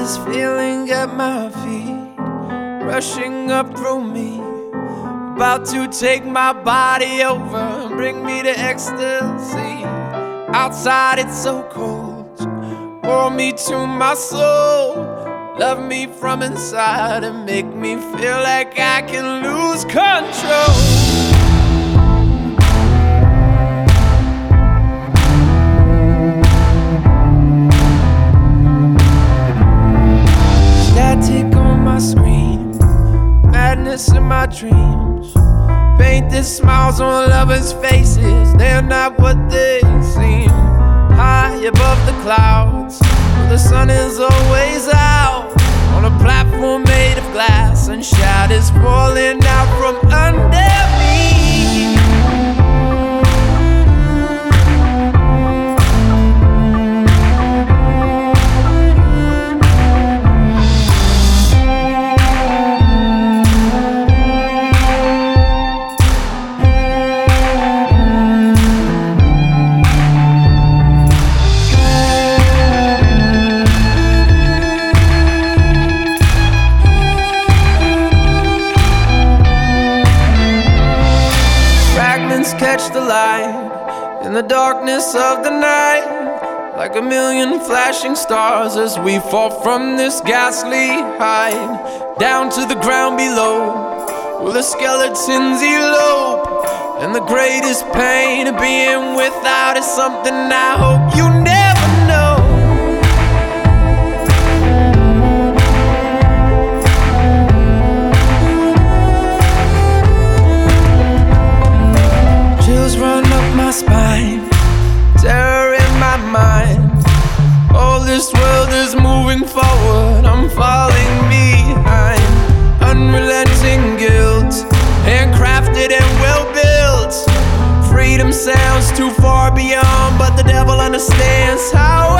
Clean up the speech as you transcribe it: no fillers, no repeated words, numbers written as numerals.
this feeling at my feet, rushing up through me, about to take my body over and bring me to ecstasy. Outside it's so cold, pour me to my soul, love me from inside and make me feel like I can lose control. Screen, madness in my dreams, painted smiles on lovers' faces, they're not what they seem. High above the clouds, where the sun is always out, on a platform made of glass, and shadows falling out from under me. Catch the light in the darkness of the night, like a million flashing stars as we fall from this ghastly height, down to the ground below, where the skeletons elope. And the greatest pain of being without is something I hope you never know. Run up my spine, terror in my mind. All this world is moving forward, I'm falling behind. Unrelenting guilt, handcrafted and well built. Freedom sounds too far beyond, but the devil understands how